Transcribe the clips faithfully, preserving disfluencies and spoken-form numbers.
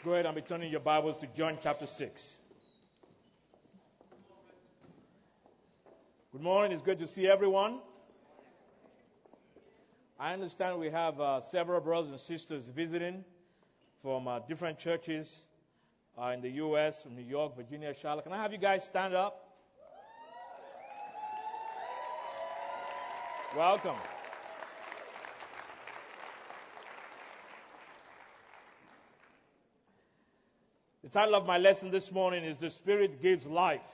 Go ahead and be turning your Bibles to John chapter six. Good morning. It's good to see everyone. I understand we have uh, several brothers and sisters visiting from uh, different churches uh, in the U S, from New York, Virginia, Charlotte. Can I have you guys stand up? Welcome. The title of my lesson this morning is The Spirit Gives Life.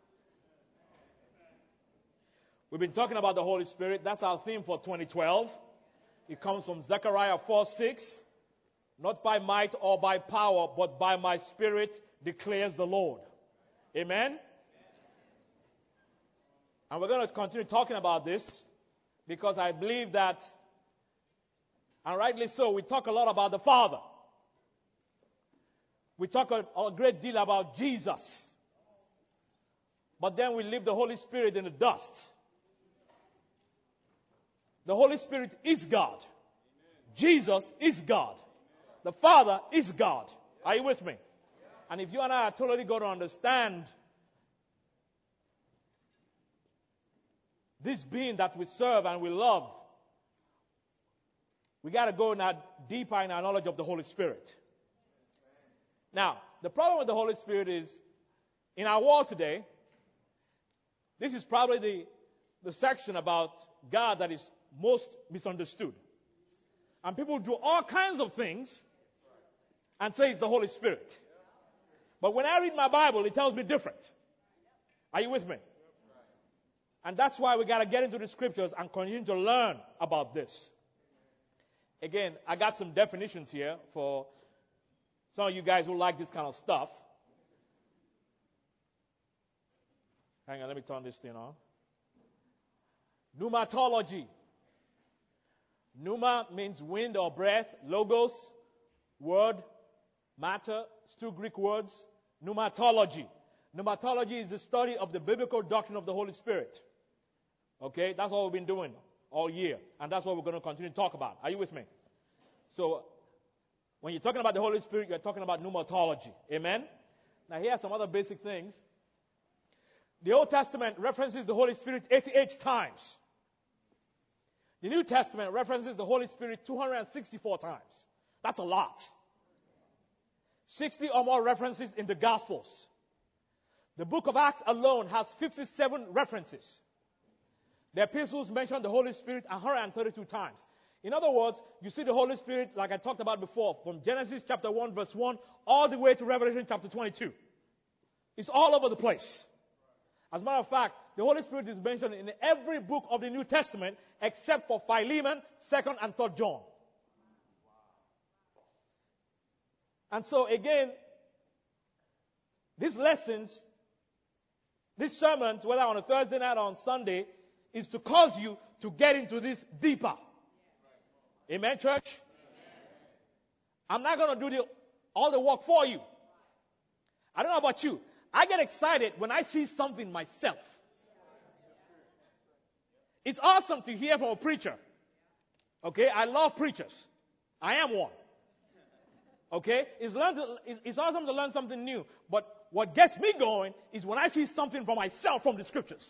We've been talking about the Holy Spirit. That's our theme for twenty twelve. It comes from Zechariah four six. Not by might or by power, but by my Spirit, declares the Lord. Amen? And we're going to continue talking about this because I believe that, and rightly so, we talk a lot about the Father. We talk a, a great deal about Jesus. But then we leave the Holy Spirit in the dust. The Holy Spirit is God. Jesus is God. The Father is God. Are you with me? And if you and I are totally going to understand this being that we serve and we love, we got to go now deeper in our knowledge of the Holy Spirit. Now, the problem with the Holy Spirit is, in our world today, this is probably the, the section about God that is most misunderstood. And people do all kinds of things and say it's the Holy Spirit. But when I read my Bible, it tells me different. Are you with me? And that's why we got to get into the scriptures and continue to learn about this. Again, I got some definitions here for some of you guys who like this kind of stuff. Hang on, let me turn this thing on. Pneumatology. Pneuma means wind or breath. Logos, word, matter, still Greek words. Pneumatology. Pneumatology is the study of the biblical doctrine of the Holy Spirit. Okay, that's what we've been doing all year. And that's what we're going to continue to talk about. Are you with me? So, when you're talking about the Holy Spirit, you're talking about pneumatology. Amen? Now, here are some other basic things. The Old Testament references the Holy Spirit eighty-eight times. The New Testament references the Holy Spirit two hundred sixty-four times. That's a lot. sixty or more references in the Gospels. The book of Acts alone has fifty-seven references. The epistles mention the Holy Spirit one hundred thirty-two times. In other words, you see the Holy Spirit, like I talked about before, from Genesis chapter one, verse one, all the way to Revelation chapter twenty-two. It's all over the place. As a matter of fact, the Holy Spirit is mentioned in every book of the New Testament except for Philemon, second and third John. And so again, these lessons, these sermons, whether on a Thursday night or on Sunday, is to cause you to get into this deeper. Amen, church? Amen. I'm not going to do the, all the work for you. I don't know about you. I get excited when I see something myself. It's awesome to hear from a preacher. Okay? I love preachers. I am one. Okay? It's, learn to, it's, it's awesome to learn something new. But what gets me going is when I see something for myself from the scriptures.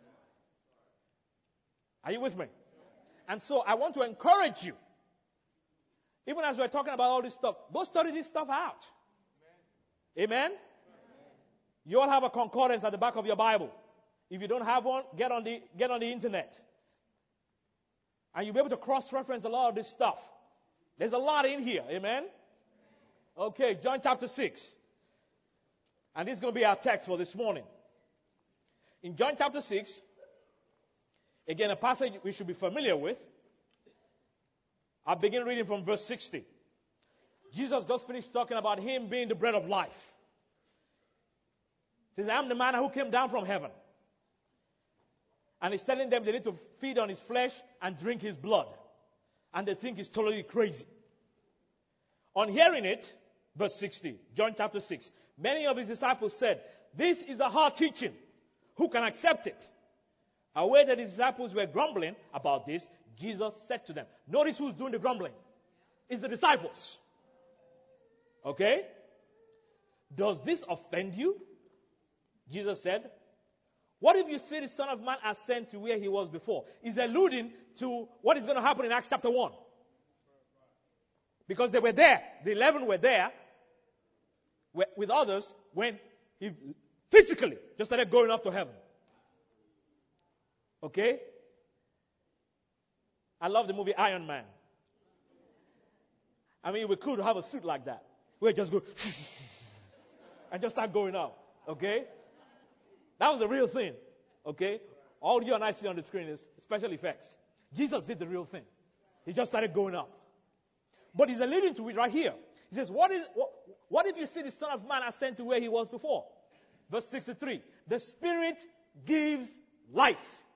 Are you with me? And so I want to encourage you, even as we're talking about all this stuff, go study this stuff out. Amen? Amen? You all have a concordance at the back of your Bible. If you don't have one, get on the, get on the internet. And you'll be able to cross-reference a lot of this stuff. There's a lot in here. Amen? Okay, John chapter six. And this is going to be our text for this morning. In John chapter six, again, a passage we should be familiar with. I'll begin reading from verse sixty. Jesus just finished talking about him being the bread of life. He says, I am the manna who came down from heaven. And he's telling them they need to feed on his flesh and drink his blood. And they think he's totally crazy. On hearing it, verse sixty, John chapter six, many of his disciples said, this is a hard teaching. Who can accept it? Aware that his disciples were grumbling about this, Jesus said to them, notice who's doing the grumbling. It's the disciples. Okay? Does this offend you? Jesus said, what if you see the Son of Man ascend to where he was before? He's alluding to what is going to happen in Acts chapter one. Because they were there. The eleven were there with others when he physically just started going up to heaven. Okay? I love the movie Iron Man. I mean, it would be cool to have a suit like that. Where it just go and just start going up. Okay? That was the real thing. Okay? All you and I see on the screen is special effects. Jesus did the real thing. He just started going up. But he's alluding to it right here. He says, what, is, what, what if you see the Son of Man ascend to where he was before? Verse sixty-three. The Spirit gives life.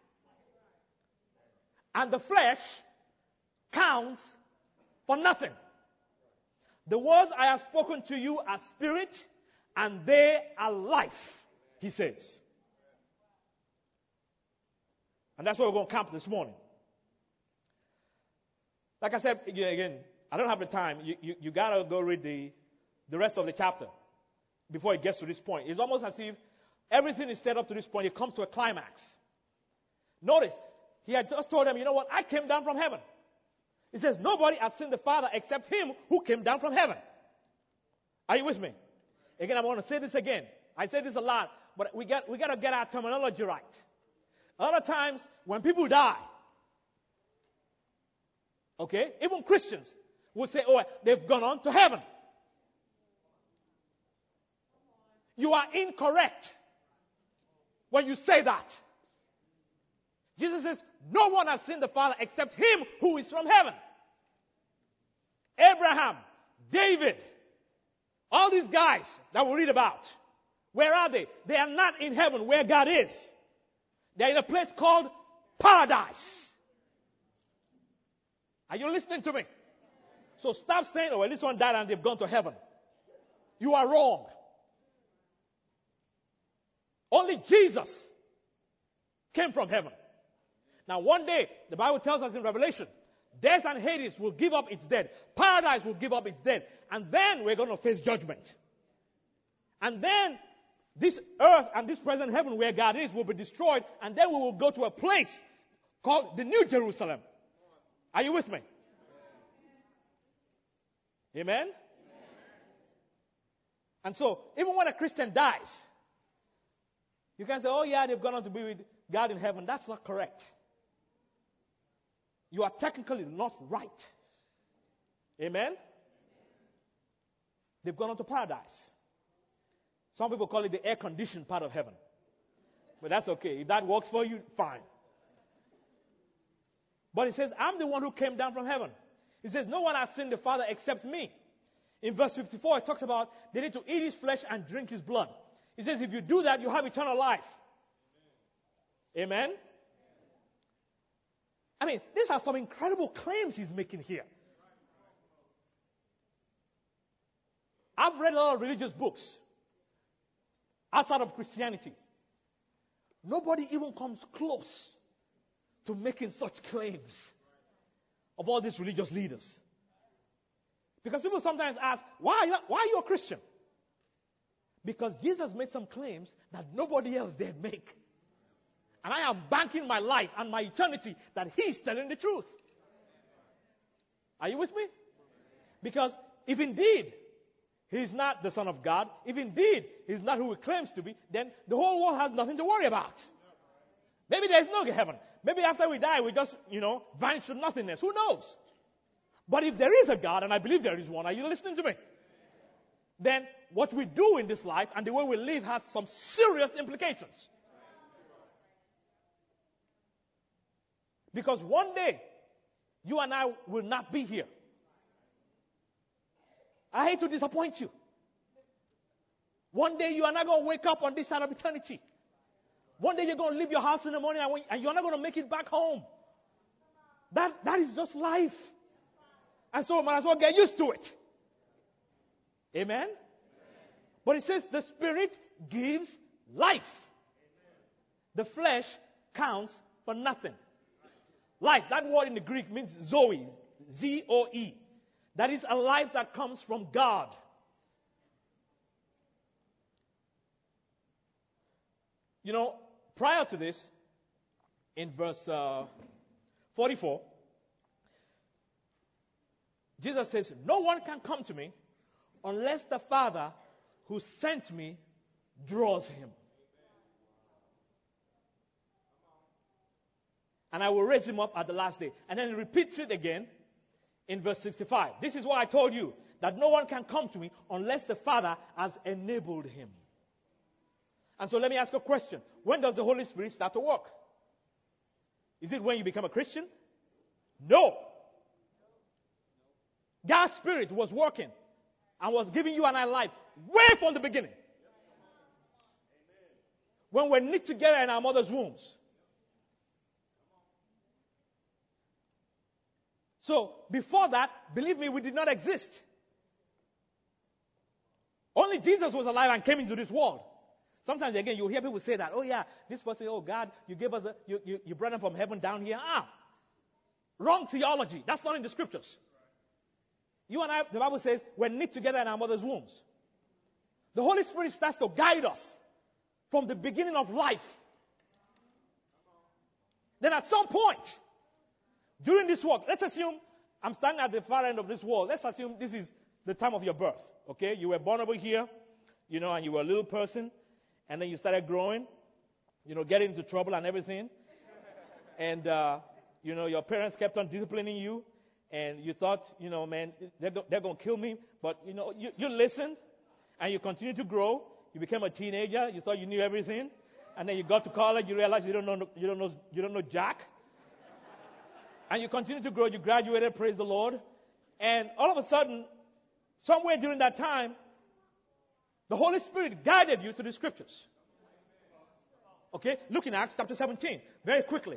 And the flesh counts for nothing. The words I have spoken to you are spirit, and they are life, he says. And that's where we're going to camp this morning. Like I said, again, I don't have the time. You, you, you got to go read the, the rest of the chapter before it gets to this point. It's almost as if everything is set up to this point. It comes to a climax. Notice, he had just told them, you know what? I came down from heaven. He says, nobody has seen the Father except him who came down from heaven. Are you with me? Again, I want to say this again. I say this a lot, but we got, we got to get our terminology right. A lot of times, when people die, okay, even Christians will say, oh, they've gone on to heaven. You are incorrect when you say that. Jesus says, no one has seen the Father except him who is from heaven. Abraham, David, all these guys that we read about, where are they? They are not in heaven where God is. They are in a place called paradise. Are you listening to me? So stop saying, oh, well, this one died and they've gone to heaven. You are wrong. Only Jesus came from heaven. Now, one day, the Bible tells us in Revelation, death and Hades will give up its dead. Paradise will give up its dead. And then we're going to face judgment. And then this earth and this present heaven where God is will be destroyed. And then we will go to a place called the New Jerusalem. Are you with me? Amen? Amen? And so, even when a Christian dies, you can say, oh yeah, they've gone on to be with God in heaven. That's not correct. You are technically not right. Amen? They've gone on to paradise. Some people call it the air-conditioned part of heaven. But that's okay. If that works for you, fine. But he says, I'm the one who came down from heaven. He says, no one has seen the Father except me. In verse fifty-four, it talks about they need to eat his flesh and drink his blood. He says, if you do that, you have eternal life. Amen? I mean, these are some incredible claims he's making here. I've read a lot of religious books outside of Christianity. Nobody even comes close to making such claims of all these religious leaders. Because people sometimes ask, why are you, why are you a Christian? Because Jesus made some claims that nobody else dared make. And I am banking my life and my eternity that he's telling the truth. Are you with me? Because if indeed he's not the Son of God, if indeed he's not who he claims to be, then the whole world has nothing to worry about. Maybe there's no heaven. Maybe after we die, we just, you know, vanish to nothingness. Who knows? But if there is a God, and I believe there is one, are you listening to me? Then what we do in this life and the way we live has some serious implications. Because one day, you and I will not be here. I hate to disappoint you. One day, you are not going to wake up on this side of eternity. One day, you're going to leave your house in the morning and you're not going to make it back home. That, that is just life. And so, we might as well get used to it. Amen? Amen. But it says the Spirit gives life. Amen. The flesh counts for nothing. Life, that word in the Greek means Zoe, Z O E. That is a life that comes from God. You know, prior to this, in verse uh, forty-four, Jesus says, no one can come to me unless the Father who sent me draws him. And I will raise him up at the last day. And then he repeats it again in verse sixty-five. This is why I told you that no one can come to me unless the Father has enabled him. And so let me ask a question. When does the Holy Spirit start to work? Is it when you become a Christian? No. God's Spirit was working and was giving you and I life way from the beginning. When we're knit together in our mother's wombs. So, before that, believe me, we did not exist. Only Jesus was alive and came into this world. Sometimes, again, you hear people say that, oh yeah, this person, oh God, you gave us, a, you, you, you brought them from heaven down here. Ah, wrong theology. That's not in the scriptures. You and I, the Bible says, we're knit together in our mother's wombs. The Holy Spirit starts to guide us from the beginning of life. Then at some point, during this walk, let's assume I'm standing at the far end of this wall. Let's assume this is the time of your birth. Okay? You were born over here, you know, and you were a little person. And then you started growing, you know, getting into trouble and everything. And, uh, you know, your parents kept on disciplining you. And you thought, you know, man, they're, they're going to kill me. But, you know, you, you listened. And you continued to grow. You became a teenager. You thought you knew everything. And then you got to college. You realized you don't know, you don't know, you don't know jack. And you continued to grow. You graduated, praise the Lord. And all of a sudden, somewhere during that time, the Holy Spirit guided you to the scriptures. Okay? Look in Acts chapter seventeen. Very quickly.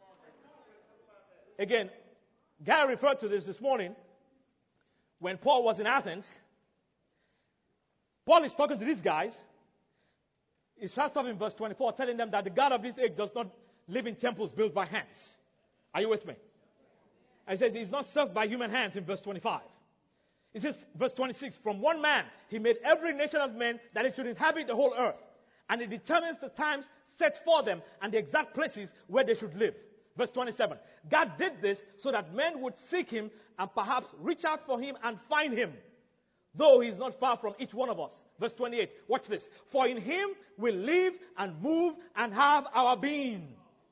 Again, Gary referred to this this morning. When Paul was in Athens, Paul is talking to these guys. He starts off in verse twenty-four, telling them that the God of this age does not live in temples built by hands. Are you with me? And he says he's not served by human hands in verse twenty-five. It says, verse twenty-six, from one man, he made every nation of men that it should inhabit the whole earth. And he determines the times set for them and the exact places where they should live. Verse twenty-seven, God did this so that men would seek him and perhaps reach out for him and find him, though he is not far from each one of us. Verse twenty-eight, watch this. For in him we live and move and have our being.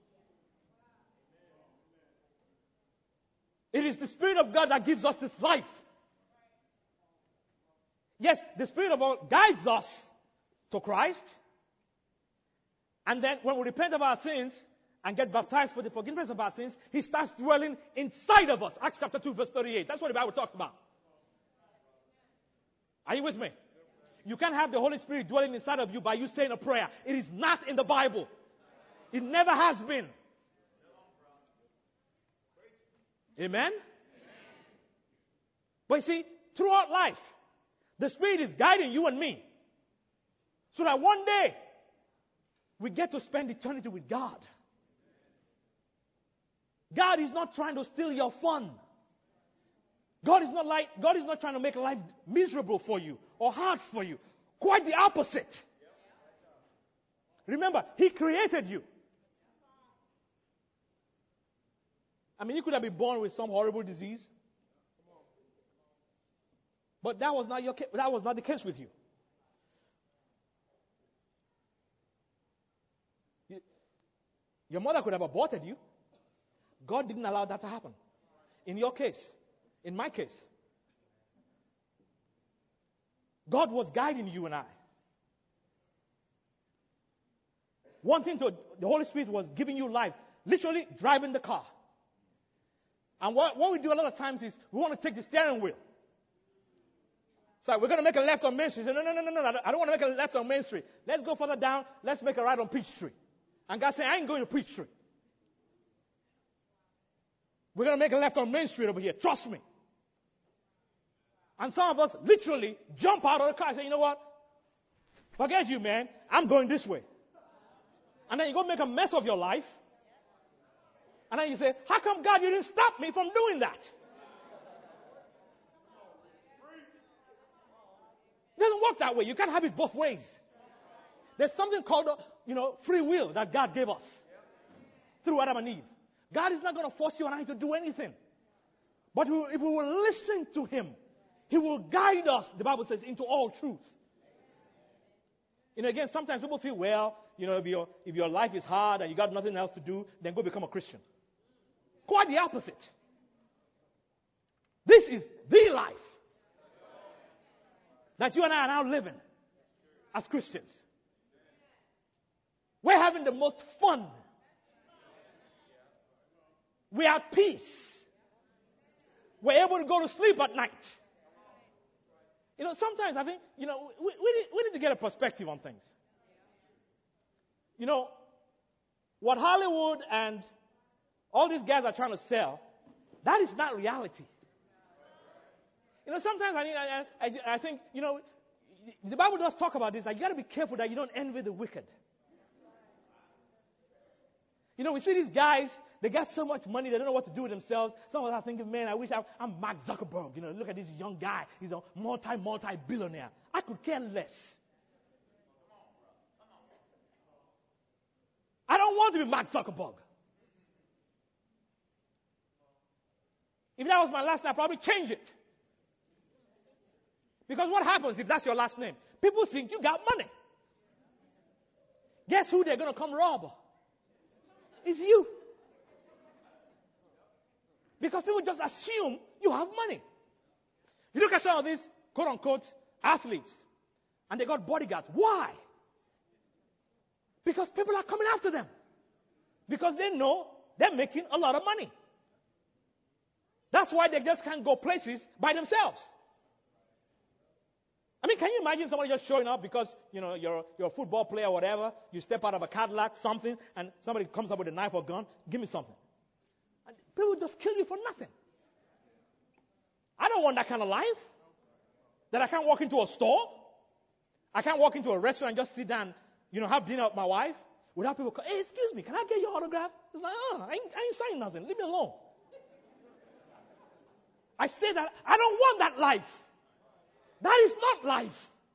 It is the Spirit of God that gives us this life. Yes, the Spirit of God guides us to Christ. And then when we repent of our sins and get baptized for the forgiveness of our sins, he starts dwelling inside of us. Acts chapter two, verse thirty-eight. That's what the Bible talks about. Are you with me? You can't have the Holy Spirit dwelling inside of you by you saying a prayer. It is not in the Bible. It never has been. Amen? But you see, throughout life, the Spirit is guiding you and me so that one day we get to spend eternity with God. God is not trying to steal your fun. God is not like God is not trying to make life miserable for you or hard for you. Quite the opposite. Remember, he created you. I mean, you could have been born with some horrible disease. But that was not your ca- that was not the case with you. you. Your mother could have aborted you. God didn't allow that to happen. In your case, in my case, God was guiding you and I. One thing to the Holy Spirit was giving you life, literally driving the car. And what, what we do a lot of times is we want to take the steering wheel. So we're going to make a left on Main Street. Say, no, no, no, no, no. I don't want to make a left on Main Street. Let's go further down. Let's make a right on Peachtree. And God said, I ain't going to Peachtree. We're going to make a left on Main Street over here. Trust me. And some of us literally jump out of the car and say, you know what? Forget you, man. I'm going this way. And then you go make a mess of your life. And then you say, how come God you didn't stop me from doing that? It doesn't work that way. You can't have it both ways. There's something called, you know, free will that God gave us through Adam and Eve. God is not going to force you and I to do anything. But if we will listen to Him, He will guide us, the Bible says, into all truth. You know, again, sometimes people feel, well, you know, if your, if your life is hard and you got nothing else to do, then go become a Christian. Quite the opposite. This is the life that you and I are now living as Christians. We're having the most fun. We have peace. We're able to go to sleep at night. You know, sometimes I think, you know, we, we, need, we need to get a perspective on things. You know, what Hollywood and all these guys are trying to sell, that is not reality. You know, sometimes I, I, I, I think, you know, the Bible does talk about this, that you got to be careful that you don't envy the wicked. You know, we see these guys, they got so much money, they don't know what to do with themselves. Some of us are thinking, man, I wish I, I'm Mark Zuckerberg. You know, look at this young guy. He's a multi, multi-billionaire. I could care less. I don't want to be Mark Zuckerberg. If that was my last name, I'd probably change it. Because what happens if that's your last name? People think you got money. Guess who they're going to come rob? It's you. Because people just assume you have money. You look at some of these quote-unquote athletes, and they got bodyguards. Why? Because people are coming after them. Because they know they're making a lot of money. That's why they just can't go places by themselves. I mean, can you imagine somebody just showing up because, you know, you're, you're a football player or whatever, you step out of a Cadillac, something, and somebody comes up with a knife or gun, give me something. And people just kill you for nothing. I don't want that kind of life. That I can't walk into a store. I can't walk into a restaurant and just sit down, you know, have dinner with my wife without people call, hey, excuse me, can I get your autograph? It's like, oh, I ain't, I ain't saying nothing. Leave me alone. I say that I don't want that life. That is not life.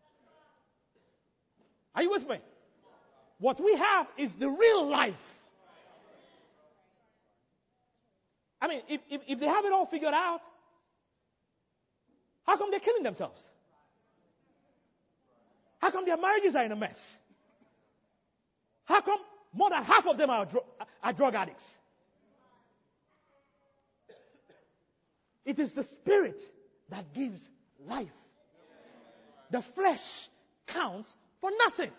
Are you with me? What we have is the real life. I mean, if, if, if they have it all figured out, how come they're killing themselves? How come their marriages are in a mess? How come more than half of them are, dr- are drug addicts? It is the Spirit that gives life. The flesh counts for nothing.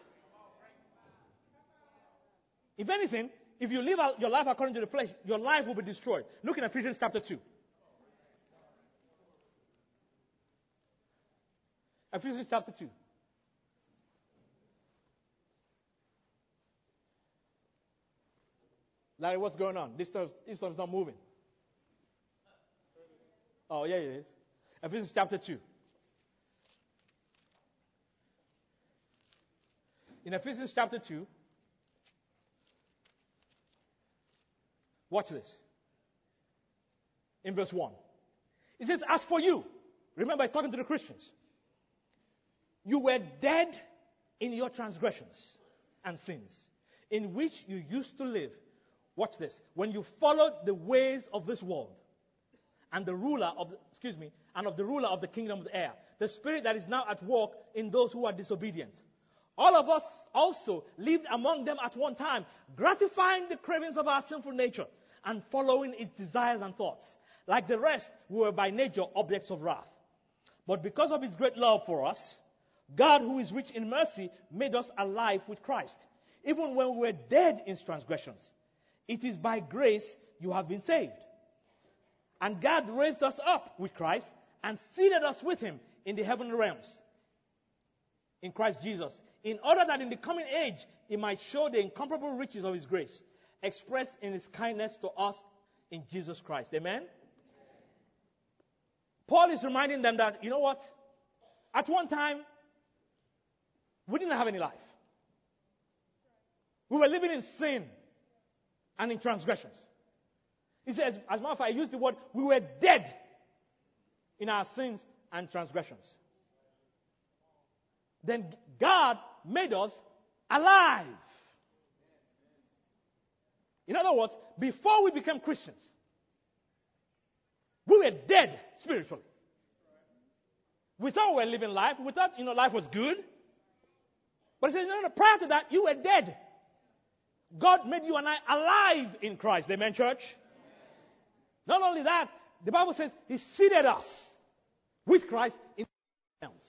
If anything, if you live out your life according to the flesh, your life will be destroyed. Look in Ephesians chapter two. Ephesians chapter two. Larry, what's going on? This stuff, this stuff's not moving. Oh, yeah, it is. Ephesians chapter two. In Ephesians chapter two, watch this. In verse one. It says, as for you, remember it's talking to the Christians. You were dead in your transgressions and sins, in which you used to live. Watch this. When you followed the ways of this world, and the ruler of, the, excuse me, and of the ruler of the kingdom of the air, the spirit that is now at work in those who are disobedient. All of us also lived among them at one time, gratifying the cravings of our sinful nature and following its desires and thoughts. Like the rest, we were by nature objects of wrath. But because of His great love for us, God, who is rich in mercy, made us alive with Christ, even when we were dead in transgressions. It is by grace you have been saved. And God raised us up with Christ and seated us with Him in the heavenly realms in Christ Jesus, in order that in the coming age He might show the incomparable riches of His grace, expressed in His kindness to us in Jesus Christ. Amen? Paul is reminding them that, you know what? At one time, we didn't have any life. We were living in sin and in transgressions. He says, as a matter of fact, I used the word, we were dead in our sins and transgressions. Then God made us alive. In other words, before we became Christians, we were dead spiritually. We thought we were living life. We thought, you know, life was good. But it says, no, no, prior to that, you were dead. God made you and I alive in Christ. Amen, church? Not only that, the Bible says He seated us with Christ in realms.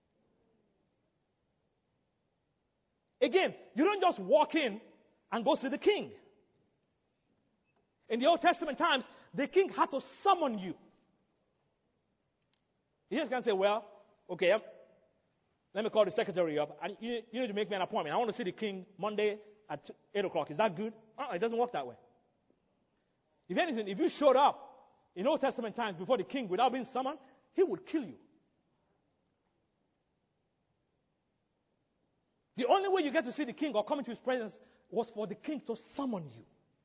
Again, you don't just walk in and go see the king. In the Old Testament times, the king had to summon you. You just can't say, well, okay, um, let me call the secretary up. And you, you need to make me an appointment. I want to see the king Monday at eight o'clock. Is that good? Uh-uh, it doesn't work that way. If anything, if you showed up in Old Testament times before the king without being summoned, he would kill you. The only way you get to see the king or come into his presence was for the king to summon you.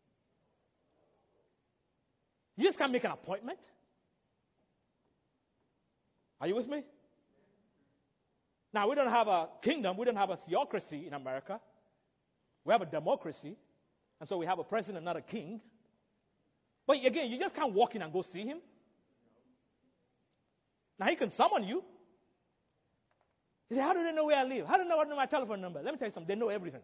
You just can't make an appointment. Are you with me? Now, we don't have a kingdom. We don't have a theocracy in America. We have a democracy. And so we have a president, not a king. But again, you just can't walk in and go see him. Now, he can summon you. You say, how do they know where I live? How do they know, know my telephone number? Let me tell you something. They know everything.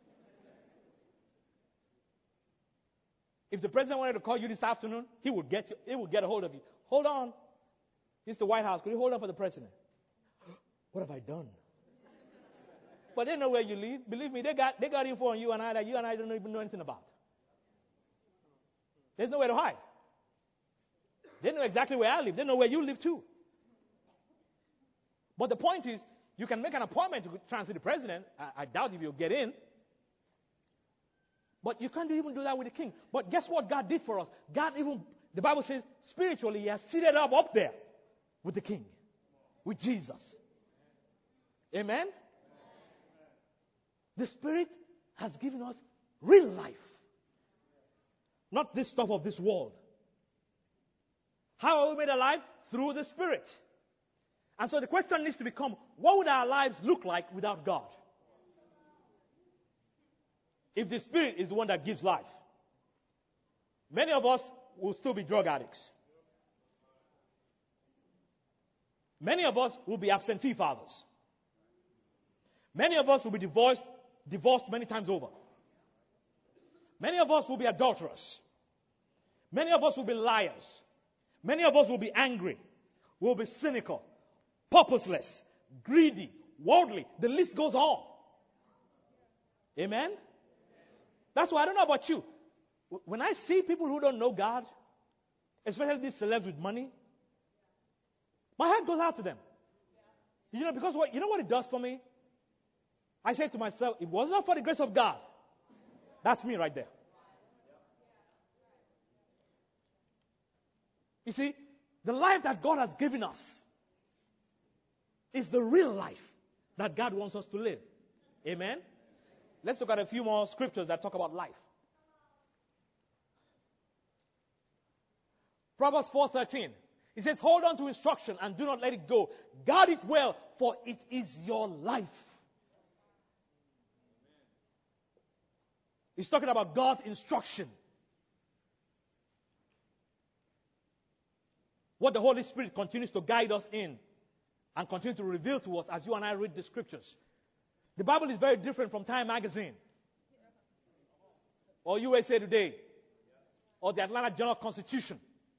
If the president wanted to call you this afternoon, he would get you, he would get a hold of you. Hold on. It's the White House. Could you hold on for the president? What have I done? But they know where you live. Believe me, they got, they got info on you and I that you and I don't even know anything about. There's nowhere to hide. They know exactly where I live. They know where you live too. But the point is, you can make an appointment to try and see the president. I, I doubt if you'll get in. But you can't even do that with the king. But guess what God did for us? God even, the Bible says, spiritually, He has seated up up there with the king, with Jesus. Amen? The Spirit has given us real life. Not this stuff of this world. How are we made alive? Through the Spirit. And so the question needs to become, what would our lives look like without God? If the Spirit is the one that gives life. Many of us will still be drug addicts. Many of us will be absentee fathers. Many of us will be divorced, divorced many times over. Many of us will be adulterers. Many of us will be liars. Many of us will be angry. We'll be cynical, purposeless, greedy, worldly. The list goes on. Amen? That's why I don't know about you. When I see people who don't know God, especially these celebs with money, my heart goes out to them. You know, because what, you know what it does for me? I say to myself, if it was not for the grace of God, that's me right there. You see, the life that God has given us is the real life that God wants us to live. Amen? Let's look at a few more scriptures that talk about life. Proverbs four thirteen. It says, hold on to instruction and do not let it go. Guard it well, for it is your life. He's talking about God's instruction. What the Holy Spirit continues to guide us in and continue to reveal to us as you and I read the scriptures. The Bible is very different from Time Magazine or U S A Today or the Atlanta Journal-Constitution.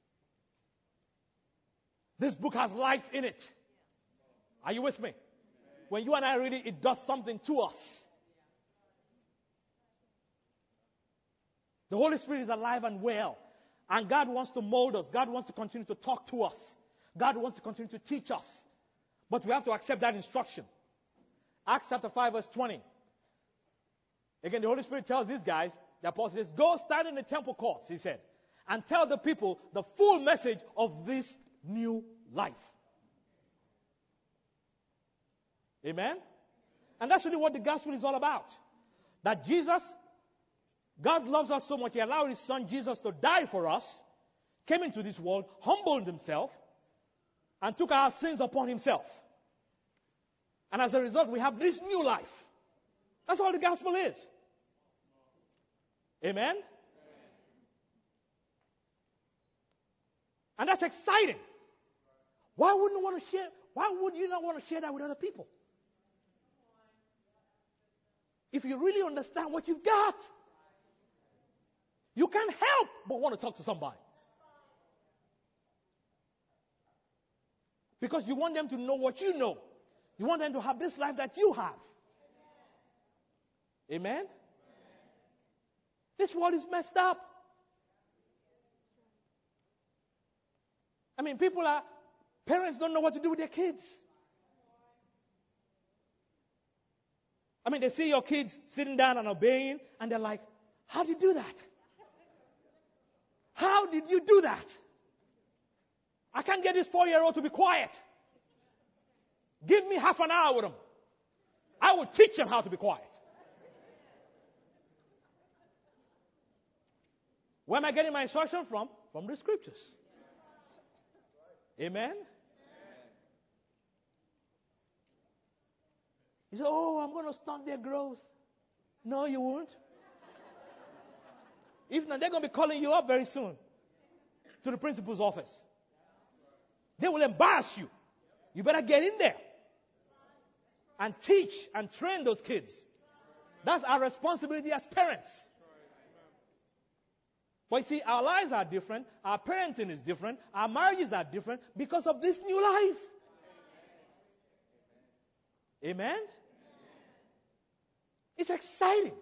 This book has life in it. Are you with me? When you and I read it, it does something to us. The Holy Spirit is alive and well. And God wants to mold us. God wants to continue to talk to us. God wants to continue to teach us. But we have to accept that instruction. Acts chapter five verse twenty. Again, the Holy Spirit tells these guys, the apostle says, go stand in the temple courts, he said, and tell the people the full message of this new life. Amen? And that's really what the gospel is all about. That Jesus, God loves us so much, He allowed His Son Jesus to die for us, came into this world, humbled Himself, and took our sins upon Himself. And as a result, we have this new life. That's all the gospel is. Amen? And that's exciting. Why wouldn't you want to share? Why would you not want to share that with other people? If you really understand what you've got, you can't help but want to talk to somebody. Because you want them to know what you know. You want them to have this life that you have. Amen? This world is messed up. I mean, people are, parents don't know what to do with their kids. I mean, they see your kids sitting down and obeying, and they're like, how did you do that? How did you do that? I can't get this four-year-old to be quiet. Give me half an hour with him. I will teach him how to be quiet. Where am I getting my instruction from? From the scriptures. Amen? You say, oh, I'm going to stunt their growth. No, you won't. If not, they're going to be calling you up very soon to the principal's office. They will embarrass you. You better get in there and teach and train those kids. That's our responsibility as parents. But you see, our lives are different. Our parenting is different. Our marriages are different because of this new life. Amen? It's exciting.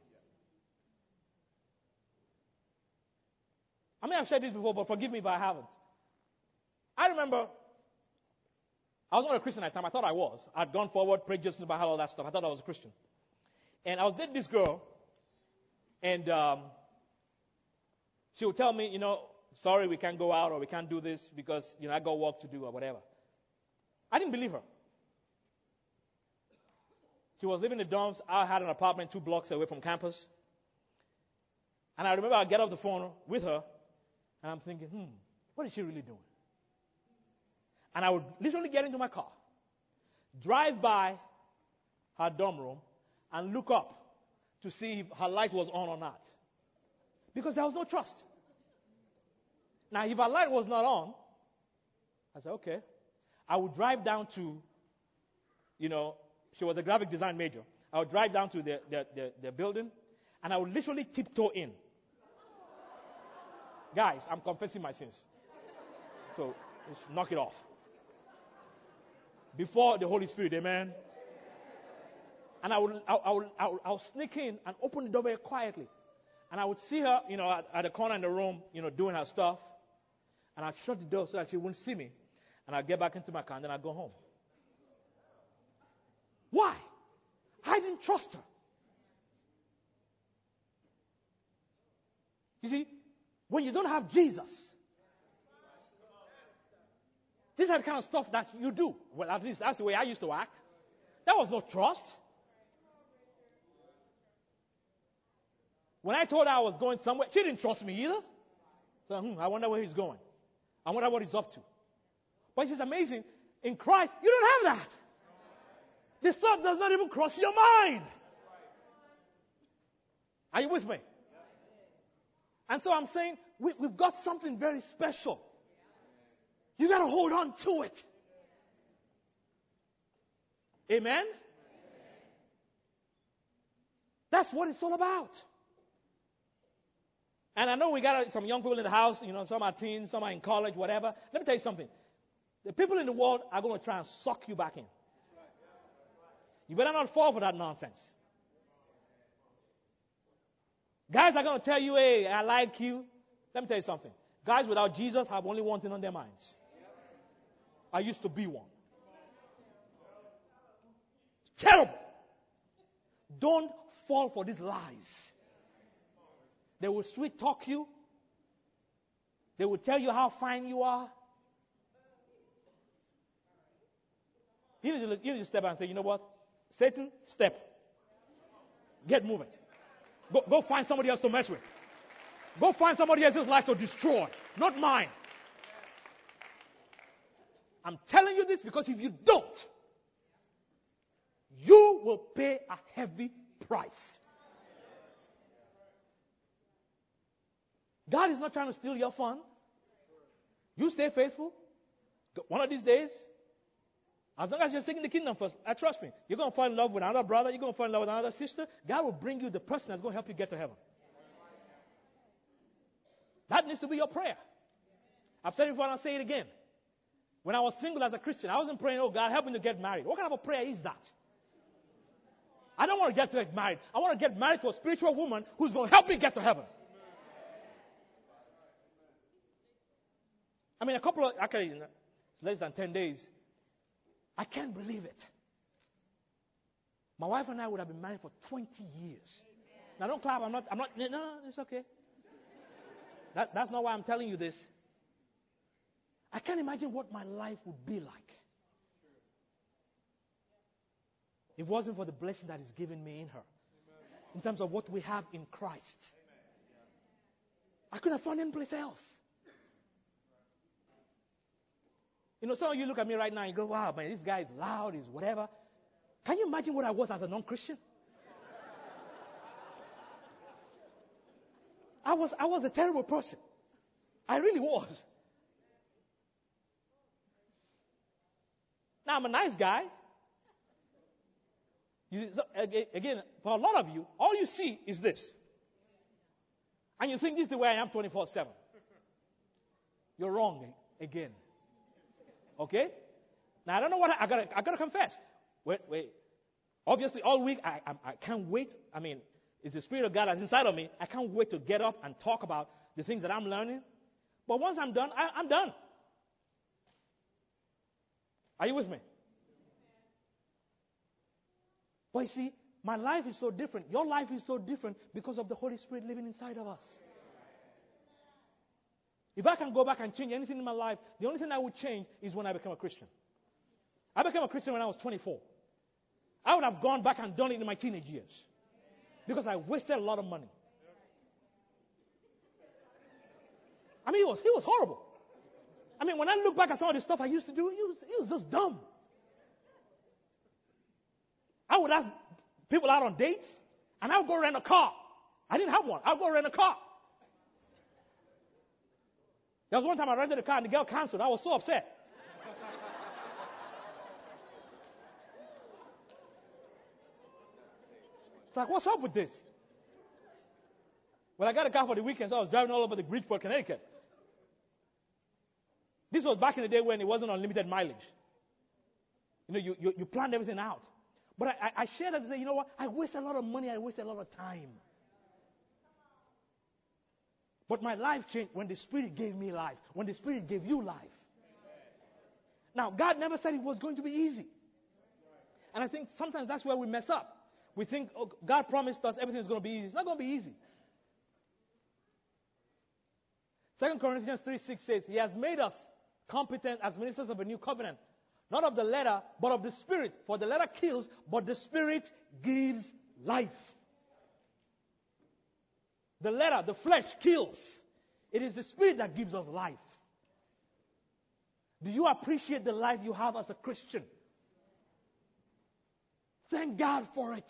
I may have said this before, but forgive me if I haven't. I remember I was not a Christian at the time. I thought I was. I'd gone forward, prayed just about all that stuff. I thought I was a Christian. And I was dating this girl, and um, she would tell me, you know, sorry, we can't go out or we can't do this because, you know, I got work to do or whatever. I didn't believe her. She was living in the dorms. I had an apartment two blocks away from campus. And I remember I'd get off the phone with her, and I'm thinking, hmm, what is she really doing? And I would literally get into my car, drive by her dorm room, and look up to see if her light was on or not. Because there was no trust. Now, if her light was not on, I said, okay. I would drive down to, you know, she was a graphic design major. I would drive down to the, the, the, the building, and I would literally tiptoe in. Guys, I'm confessing my sins. So, just knock it off. Before the Holy Spirit, amen? And I would, I, I, would, I, would, I would sneak in and open the door very quietly. And I would see her, you know, at, at the corner in the room, you know, doing her stuff. And I'd shut the door so that she wouldn't see me. And I'd get back into my car and then I'd go home. Why? I didn't trust her. You see, when you don't have Jesus, this is the kind of stuff that you do. Well, at least that's the way I used to act. There was no trust. When I told her I was going somewhere, she didn't trust me either. So, hmm, I wonder where he's going. I wonder what he's up to. But it's amazing. In Christ, you don't have that. This thought does not even cross your mind. Are you with me? And so I'm saying we, we've got something very special. You got to hold on to it. Amen? That's what it's all about. And I know we got some young people in the house, you know, some are teens, some are in college, whatever. Let me tell you something. The people in the world are going to try and suck you back in. You better not fall for that nonsense. Guys are going to tell you, hey, I like you. Let me tell you something. Guys without Jesus have only one thing on their minds. I used to be one. It's terrible. Don't fall for these lies. They will sweet talk you. They will tell you how fine you are. You need to, you need to step out and say, you know what? Satan, step. Get moving. Go, go find somebody else to mess with. Go find somebody else's life to destroy. Not mine. I'm telling you this because if you don't, you will pay a heavy price. God is not trying to steal your fun. You stay faithful. One of these days, as long as you're seeking the kingdom first, I trust me, you're going to fall in love with another brother, you're going to fall in love with another sister. God will bring you the person that's going to help you get to heaven. That needs to be your prayer. I've said it before and I'll say it again. When I was single as a Christian, I wasn't praying, oh God, help me to get married. What kind of a prayer is that? I don't want to get to get married. I want to get married to a spiritual woman who's going to help me get to heaven. I mean, a couple of, actually, it's less than ten days. I can't believe it. My wife and I would have been married for twenty years. Now, don't clap. I'm not, I'm not, no, no, it's okay. That, that's not why I'm telling you this. I can't imagine what my life would be like if it wasn't for the blessing that is given me in her. In terms of what we have in Christ. I couldn't have found any place else. You know, some of you look at me right now and you go, wow, man, this guy is loud, he's whatever. Can you imagine what I was as a non-Christian? I was, I was a terrible person. I really was. Now, I'm a nice guy. You, so, again, for a lot of you, all you see is this. And you think this is the way I am twenty-four seven. You're wrong again. Okay? Now, I don't know what I, I got I got to confess. Wait, wait. Obviously, all week, I, I, I can't wait. I mean, it's the Spirit of God that's inside of me. I can't wait to get up and talk about the things that I'm learning. But once I'm done, I, I'm done. Are you with me? But you see, my life is so different. Your life is so different because of the Holy Spirit living inside of us. If I can go back and change anything in my life, the only thing I would change is when I became a Christian. I became a Christian when I was twenty-four. I would have gone back and done it in my teenage years. Because I wasted a lot of money. I mean, it was, it was horrible. I mean, when I look back at some of the stuff I used to do, it was, it was just dumb. I would ask people out on dates, and I would go rent a car. I didn't have one. I would go rent a car. There was one time I rented a car, and the girl canceled. I was so upset. It's like, what's up with this? Well, I got a car for the weekend, so I was driving all over the Bridgeport, Connecticut. This was back in the day when it wasn't unlimited mileage. You know, you, you, you planned everything out. But I, I shared that to say, you know what? I wasted a lot of money. I wasted a lot of time. But my life changed when the Spirit gave me life. When the Spirit gave you life. Now, God never said it was going to be easy. And I think sometimes that's where we mess up. We think, oh, God promised us everything is going to be easy. It's not going to be easy. Second Corinthians three six says, He has made us competent as ministers of a new covenant. Not of the letter, but of the Spirit. For the letter kills, but the Spirit gives life. The letter, the flesh, kills. It is the Spirit that gives us life. Do you appreciate the life you have as a Christian? Thank God for it.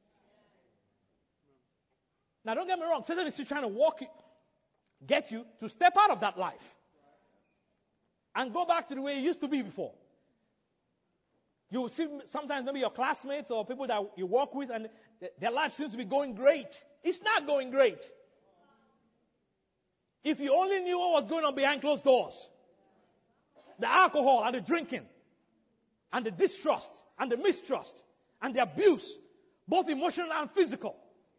Now, don't get me wrong. Satan is still trying to walk you, get you to step out of that life and go back to the way it used to be before. You will see sometimes maybe your classmates or people that you work with, and their life seems to be going great. It's not going great. If you only knew what was going on behind closed doors, the alcohol and the drinking, and the distrust and the mistrust and the abuse, both emotional and physical.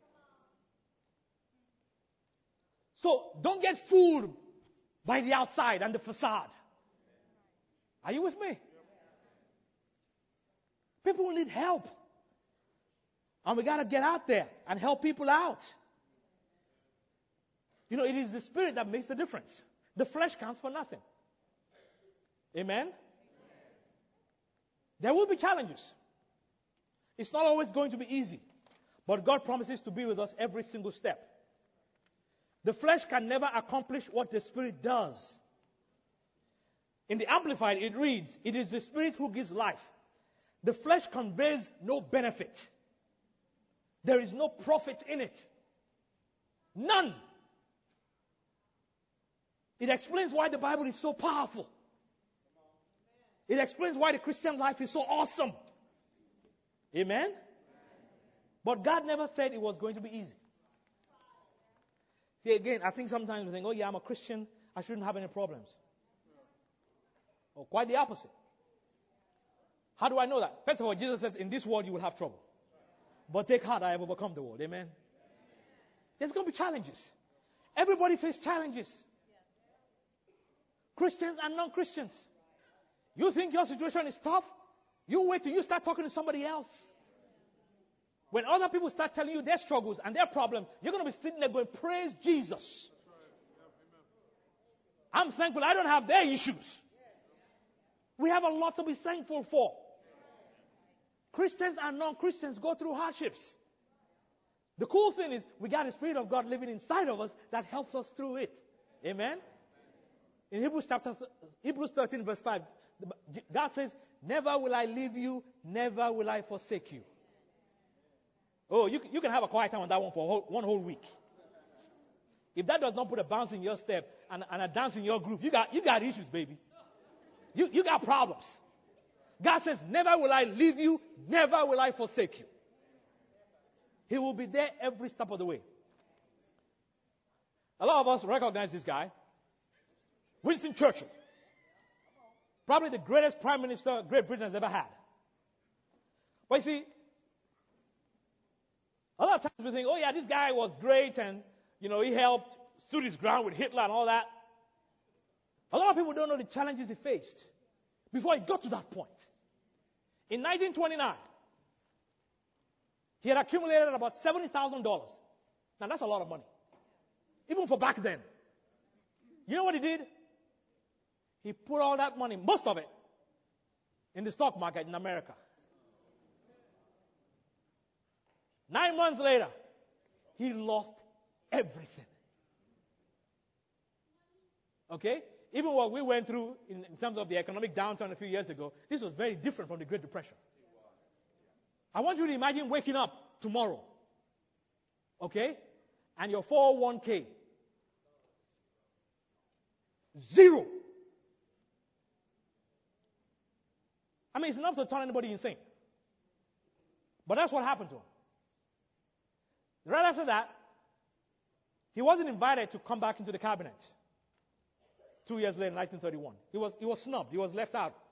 So don't get fooled by the outside and the facade. Are you with me? People need help. And we got to get out there and help people out. You know, it is the Spirit that makes the difference. The flesh counts for nothing. Amen? There will be challenges. It's not always going to be easy. But God promises to be with us every single step. The flesh can never accomplish what the Spirit does. In the Amplified, it reads, It is the Spirit who gives life. The flesh conveys no benefit. There is no profit in it. None. It explains why the Bible is so powerful. It explains why the Christian life is so awesome. Amen? But God never said it was going to be easy. See, again, I think sometimes we think, oh yeah, I'm a Christian, I shouldn't have any problems. Or quite the opposite. How do I know that? First of all, Jesus says, in this world you will have trouble. But take heart, I have overcome the world. Amen? There's going to be challenges. Everybody faces challenges. Christians and non-Christians. You think your situation is tough? You wait till you start talking to somebody else. When other people start telling you their struggles and their problems, you're going to be sitting there going, praise Jesus. I'm thankful I don't have their issues. We have a lot to be thankful for. Christians and non-Christians go through hardships. The cool thing is we got the Spirit of God living inside of us that helps us through it. Amen? In Hebrews chapter Hebrews thirteen verse five, God says, never will I leave you, never will I forsake you. Oh, you, you can have a quiet time on that one for a whole, one whole week. If that does not put a bounce in your step and, and a dance in your group, you got, you got issues, baby. You, you got problems. God says, never will I leave you, never will I forsake you. He will be there every step of the way. A lot of us recognize this guy, Winston Churchill. Probably the greatest prime minister Great Britain has ever had. But you see, a lot of times we think, oh yeah, this guy was great and, you know, he helped, stood his ground with Hitler and all that. A lot of people don't know the challenges he faced before he got to that point. In nineteen twenty-nine, he had accumulated about seventy thousand dollars. Now that's a lot of money. Even for back then. You know what he did? He put all that money, most of it, in the stock market in America. Nine months later, he lost everything. Okay? Even what we went through in, in terms of the economic downturn a few years ago, this was very different from the Great Depression. I want you to imagine waking up tomorrow, okay, and your four oh one k, zero. I mean, it's enough to turn anybody insane. But that's what happened to him. Right after that, he wasn't invited to come back into the cabinet. Two years later, in nineteen thirty-one. He was, he was snubbed. He was left out.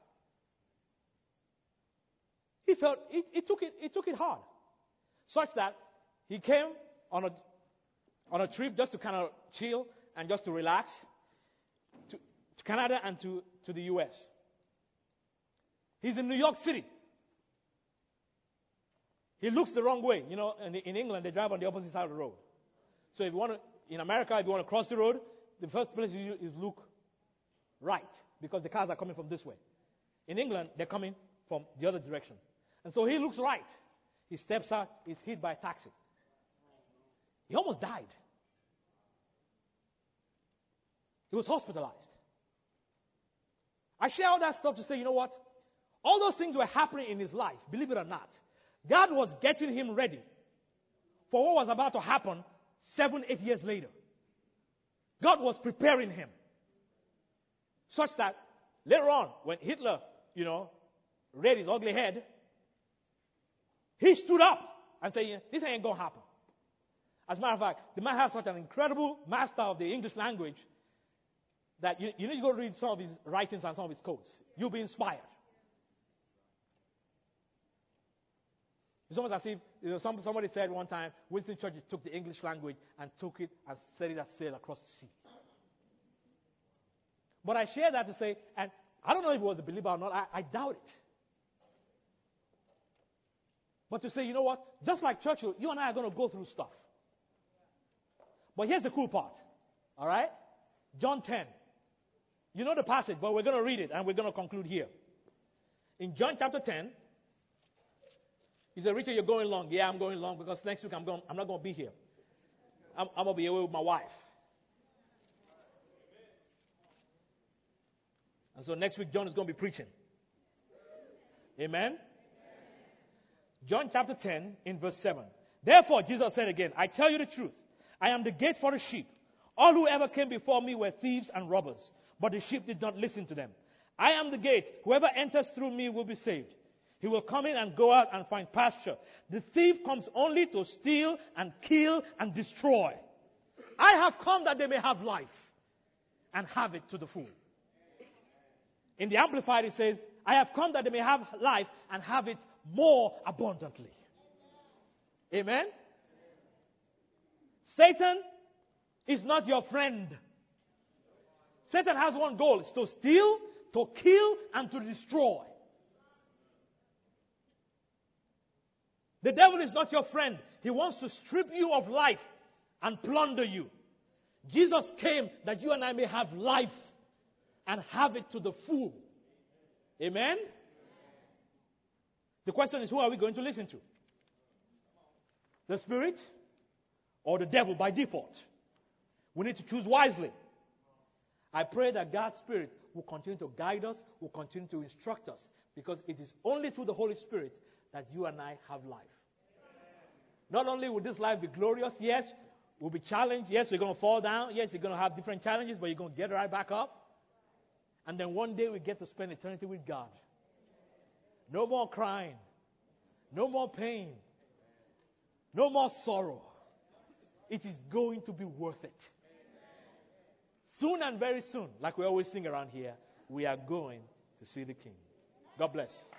He felt, he, he, took it, he took it hard. Such that he came on a, on a trip just to kind of chill and just to relax to, to Canada and to, to the U S. He's in New York City. He looks the wrong way. You know, in, in England, they drive on the opposite side of the road. So if you want to, in America, if you want to cross the road, the first place you do is look right, because the cars are coming from this way. In England, they're coming from the other direction. And so he looks right. He steps out, he's hit by a taxi. He almost died. He was hospitalized. I share all that stuff to say, you know what? All those things were happening in his life, believe it or not. God was getting him ready for what was about to happen seven, eight years later. God was preparing him. Such that later on, when Hitler, you know, reared his ugly head, he stood up and said, this ain't going to happen. As a matter of fact, the man has such an incredible master of the English language that you, you need to go read some of his writings and some of his quotes. You'll be inspired. It's almost as if, you know, some, somebody said one time, Winston Churchill took the English language and took it and set it as sail across the sea. But I share that to say, and I don't know if he was a believer or not, I, I doubt it. But to say, you know what, just like Churchill, you and I are going to go through stuff. But here's the cool part, all right? John ten. You know the passage, but we're going to read it, and we're going to conclude here. In John chapter ten, he said, Richard, you're going long. Yeah, I'm going long because next week I'm, going, I'm not going to be here. I'm, I'm going to be away with my wife. And so next week, John is going to be preaching. Amen? John chapter ten, in verse seven. Therefore, Jesus said again, I tell you the truth. I am the gate for the sheep. All who ever came before me were thieves and robbers, but the sheep did not listen to them. I am the gate. Whoever enters through me will be saved. He will come in and go out and find pasture. The thief comes only to steal and kill and destroy. I have come that they may have life and have it to the full. In the Amplified it says, I have come that they may have life and have it more abundantly. Amen? Satan is not your friend. Satan has one goal. It's to steal, to kill, and to destroy. The devil is not your friend. He wants to strip you of life and plunder you. Jesus came that you and I may have life and have it to the full. Amen? The question is, who are we going to listen to? The Spirit or the devil by default? We need to choose wisely. I pray that God's Spirit will continue to guide us, will continue to instruct us, because it is only through the Holy Spirit that you and I have life. Not only will this life be glorious, yes, we'll be challenged, yes, we're going to fall down, yes, you're going to have different challenges, but you're going to get right back up. And then one day we get to spend eternity with God. No more crying, no more pain, no more sorrow. It is going to be worth it. Soon and very soon, like we always sing around here, we are going to see the King. God bless.